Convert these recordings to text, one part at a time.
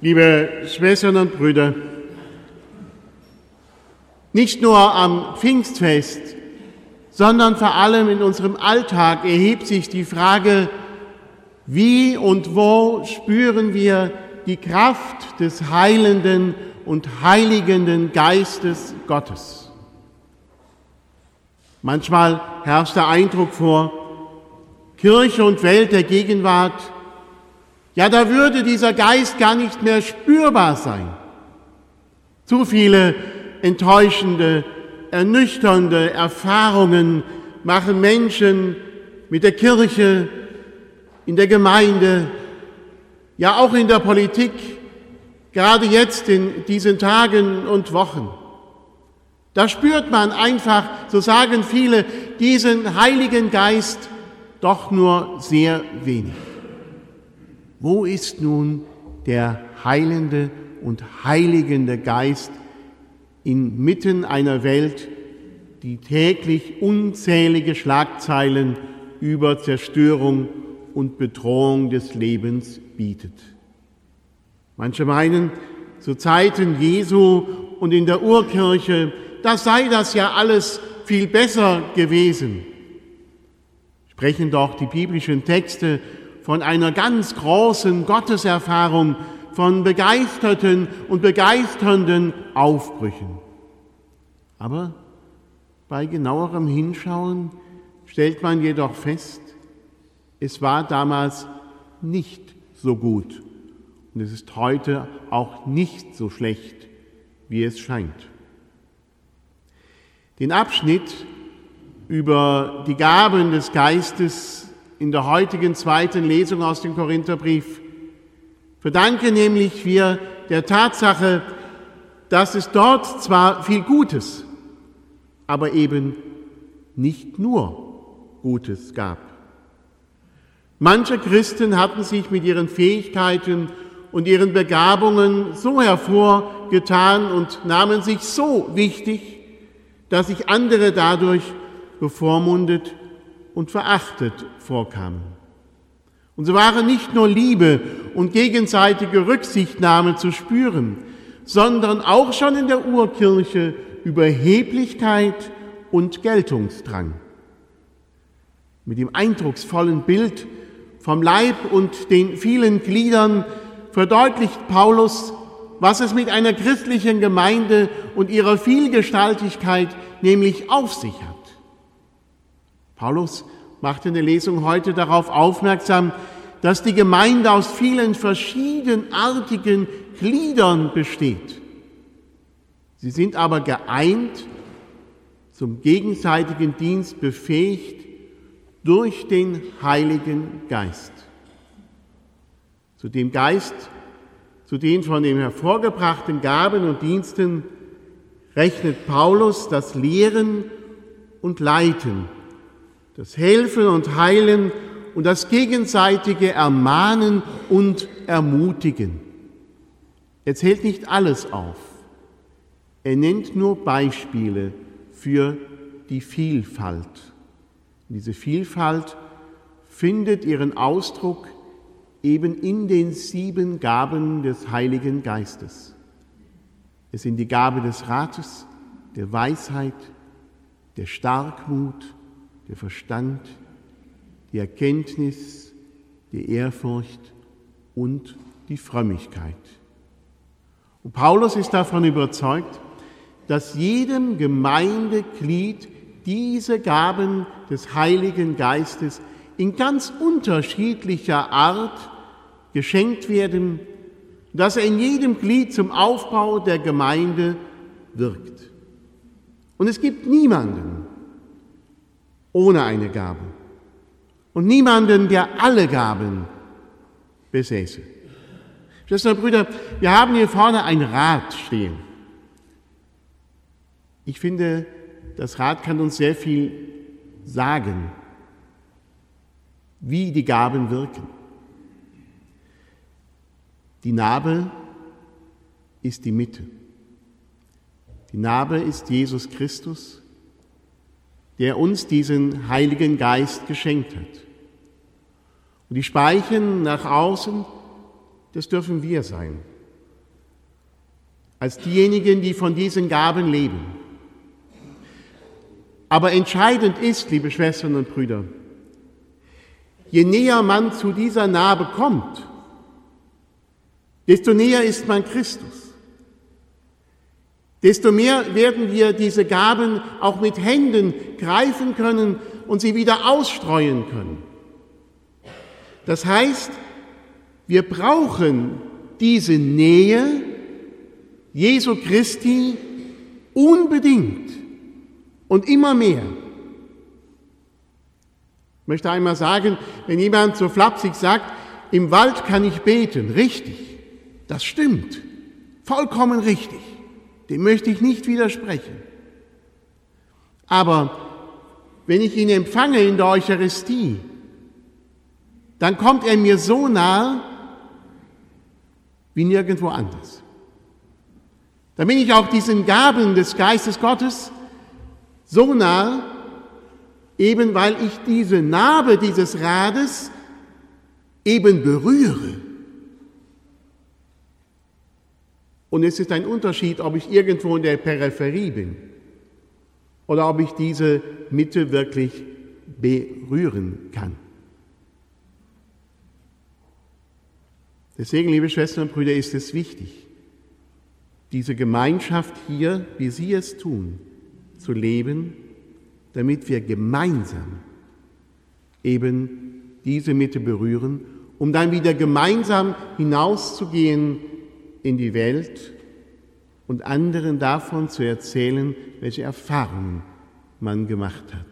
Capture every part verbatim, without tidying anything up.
Liebe Schwestern und Brüder, nicht nur am Pfingstfest, sondern vor allem in unserem Alltag erhebt sich die Frage, wie und wo spüren wir die Kraft des heilenden und heiligenden Geistes Gottes? Manchmal herrscht der Eindruck vor, Kirche und Welt der Gegenwart, ja, da würde dieser Geist gar nicht mehr spürbar sein. Zu viele enttäuschende, ernüchternde Erfahrungen machen Menschen mit der Kirche, in der Gemeinde, ja auch in der Politik, gerade jetzt in diesen Tagen und Wochen. Da spürt man einfach, so sagen viele, diesen Heiligen Geist doch nur sehr wenig. Wo ist nun der heilende und heiligende Geist inmitten einer Welt, die täglich unzählige Schlagzeilen über Zerstörung und Bedrohung des Lebens bietet? Manche meinen, zu Zeiten Jesu und in der Urkirche, da sei das ja alles viel besser gewesen. Sprechen doch die biblischen Texte von einer ganz großen Gotteserfahrung, von begeisterten und begeisternden Aufbrüchen. Aber bei genauerem Hinschauen stellt man jedoch fest, es war damals nicht so gut und es ist heute auch nicht so schlecht, wie es scheint. Den Abschnitt über die Gaben des Geistes in der heutigen zweiten Lesung aus dem Korintherbrief verdanken nämlich wir der Tatsache, dass es dort zwar viel Gutes, aber eben nicht nur Gutes gab. Manche Christen hatten sich mit ihren Fähigkeiten und ihren Begabungen so hervorgetan und nahmen sich so wichtig, dass sich andere dadurch bevormundet und verachtet vorkamen. Und so waren nicht nur Liebe und gegenseitige Rücksichtnahme zu spüren, sondern auch schon in der Urkirche Überheblichkeit und Geltungsdrang. Mit dem eindrucksvollen Bild vom Leib und den vielen Gliedern verdeutlicht Paulus, was es mit einer christlichen Gemeinde und ihrer Vielgestaltigkeit nämlich auf sich hat. Paulus macht in der Lesung heute darauf aufmerksam, dass die Gemeinde aus vielen verschiedenartigen Gliedern besteht. Sie sind aber geeint, zum gegenseitigen Dienst befähigt durch den Heiligen Geist. Zu dem Geist, zu den von ihm hervorgebrachten Gaben und Diensten rechnet Paulus das Lehren und Leiten, das Helfen und Heilen und das gegenseitige Ermahnen und Ermutigen. Er zählt nicht alles auf. Er nennt nur Beispiele für die Vielfalt. Und diese Vielfalt findet ihren Ausdruck eben in den sieben Gaben des Heiligen Geistes. Es sind die Gabe des Rates, der Weisheit, der Starkmut, der Verstand, die Erkenntnis, die Ehrfurcht und die Frömmigkeit. Und Paulus ist davon überzeugt, dass jedem Gemeindeglied diese Gaben des Heiligen Geistes in ganz unterschiedlicher Art geschenkt werden, dass er in jedem Glied zum Aufbau der Gemeinde wirkt. Und es gibt niemanden ohne eine Gabe und niemanden, der alle Gaben besäße. Schwestern und Brüder, wir haben hier vorne ein Rad stehen. Ich finde, das Rad kann uns sehr viel sagen, wie die Gaben wirken. Die Narbe ist die Mitte. Die Narbe ist Jesus Christus, der uns diesen Heiligen Geist geschenkt hat. Und die Speichen nach außen, das dürfen wir sein. als diejenigen, die von diesen Gaben leben. Aber entscheidend ist, liebe Schwestern und Brüder, je näher man zu dieser Narbe kommt, desto näher ist man Christus. Desto mehr werden wir diese Gaben auch mit Händen greifen können und sie wieder ausstreuen können. Das heißt, wir brauchen diese Nähe Jesu Christi unbedingt und immer mehr. Ich möchte einmal sagen, wenn jemand so flapsig sagt, im Wald kann ich beten, richtig, das stimmt, vollkommen richtig, dem möchte ich nicht widersprechen. Aber wenn ich ihn empfange in der Eucharistie, dann kommt er mir so nahe wie nirgendwo anders. Dann bin ich auch diesen Gaben des Geistes Gottes so nahe, eben weil ich diese Narbe dieses Rades eben berühre. Und es ist ein Unterschied, ob ich irgendwo in der Peripherie bin oder ob ich diese Mitte wirklich berühren kann. Deswegen, liebe Schwestern und Brüder, ist es wichtig, diese Gemeinschaft hier, wie Sie es tun, zu leben, damit wir gemeinsam eben diese Mitte berühren, um dann wieder gemeinsam hinauszugehen in die Welt und anderen davon zu erzählen, welche Erfahrungen man gemacht hat.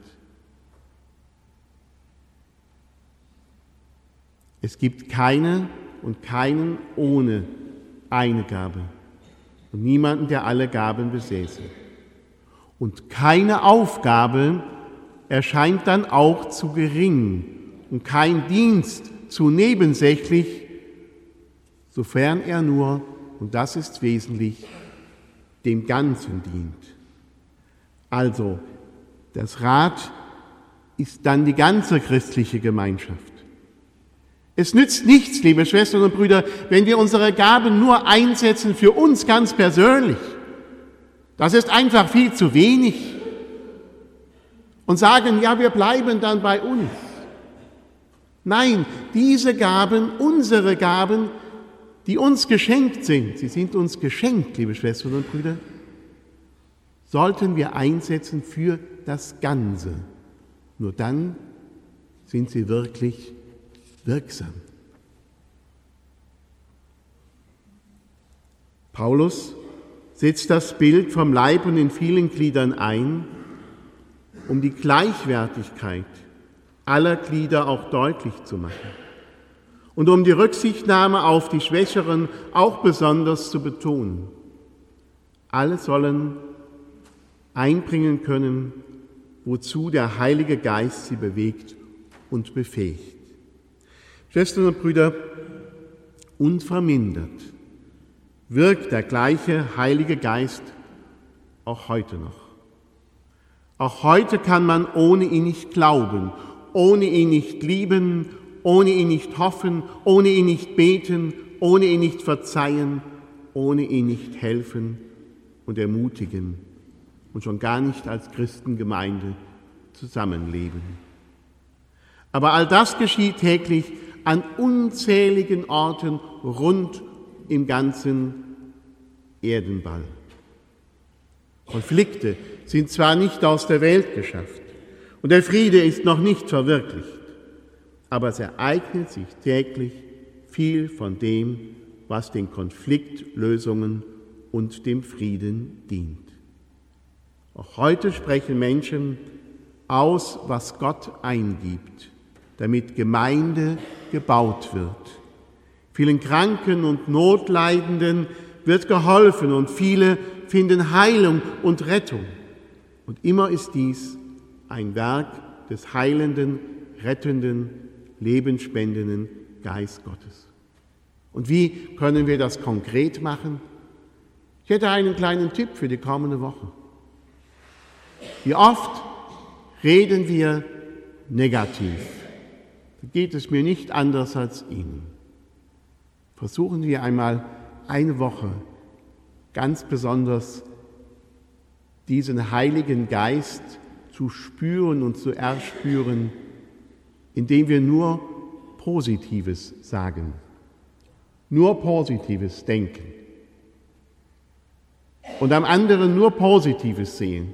Es gibt keine und keinen ohne eine Gabe und niemanden, der alle Gaben besäße. Und keine Aufgabe erscheint dann auch zu gering und kein Dienst zu nebensächlich, sofern er nur, und das ist wesentlich, dem Ganzen dient. Also, das Rad ist dann die ganze christliche Gemeinschaft. Es nützt nichts, liebe Schwestern und Brüder, wenn wir unsere Gaben nur einsetzen für uns ganz persönlich. Das ist einfach viel zu wenig. Und sagen, ja, wir bleiben dann bei uns. Nein, diese Gaben, unsere Gaben, die uns geschenkt sind, sie sind uns geschenkt, liebe Schwestern und Brüder, sollten wir einsetzen für das Ganze. Nur dann sind sie wirklich wirksam. Paulus setzt das Bild vom Leib und in vielen Gliedern ein, um die Gleichwertigkeit aller Glieder auch deutlich zu machen und um die Rücksichtnahme auf die Schwächeren auch besonders zu betonen. Alle sollen einbringen können, wozu der Heilige Geist sie bewegt und befähigt. Schwestern und Brüder, unvermindert wirkt der gleiche Heilige Geist auch heute noch. Auch heute kann man ohne ihn nicht glauben, ohne ihn nicht lieben, ohne ihn nicht hoffen, ohne ihn nicht beten, ohne ihn nicht verzeihen, ohne ihn nicht helfen und ermutigen und schon gar nicht als Christengemeinde zusammenleben. Aber all das geschieht täglich an unzähligen Orten rund im ganzen Erdenball. Konflikte sind zwar nicht aus der Welt geschafft und der Friede ist noch nicht verwirklicht, aber es ereignet sich täglich viel von dem, was den Konfliktlösungen und dem Frieden dient. Auch heute sprechen Menschen aus, was Gott eingibt, damit Gemeinde gebaut wird. Vielen Kranken und Notleidenden wird geholfen und viele finden Heilung und Rettung. Und immer ist dies ein Werk des heilenden, rettenden, lebensspendenden Geist Gottes. Und wie können wir das konkret machen? Ich hätte einen kleinen Tipp für die kommende Woche. Wie oft reden wir negativ? Da geht es mir nicht anders als Ihnen. Versuchen wir einmal eine Woche ganz besonders diesen Heiligen Geist zu spüren und zu erspüren, indem wir nur Positives sagen, nur Positives denken und am anderen nur Positives sehen.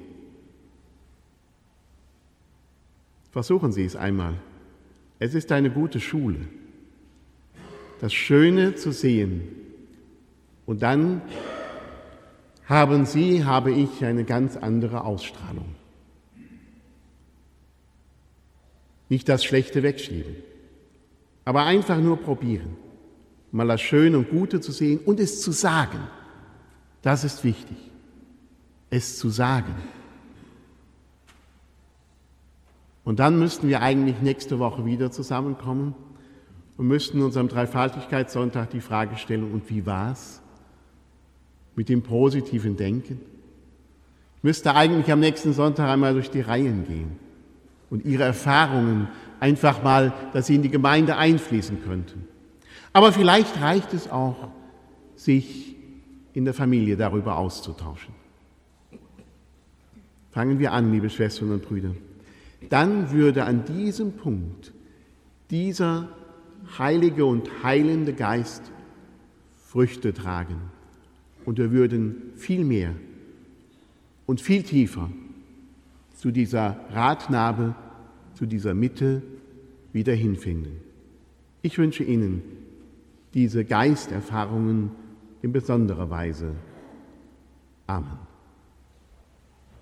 Versuchen Sie es einmal. Es ist eine gute Schule, das Schöne zu sehen. Und dann haben Sie, habe ich eine ganz andere Ausstrahlung. Nicht das Schlechte wegschieben, aber einfach nur probieren, mal das Schöne und Gute zu sehen und es zu sagen. Das ist wichtig, es zu sagen. Und dann müssten wir eigentlich nächste Woche wieder zusammenkommen und müssten uns am Dreifaltigkeitssonntag die Frage stellen, und wie war's mit dem positiven Denken? Ich müsste eigentlich am nächsten Sonntag einmal durch die Reihen gehen und Ihre Erfahrungen einfach mal, dass sie in die Gemeinde einfließen könnten. Aber vielleicht reicht es auch, sich in der Familie darüber auszutauschen. Fangen wir an, liebe Schwestern und Brüder. Dann würde an diesem Punkt dieser heilige und heilende Geist Früchte tragen. Und wir würden viel mehr und viel tiefer zu dieser Radnabe, zu dieser Mitte wieder hinfinden. Ich wünsche Ihnen diese Geisterfahrungen in besonderer Weise. Amen.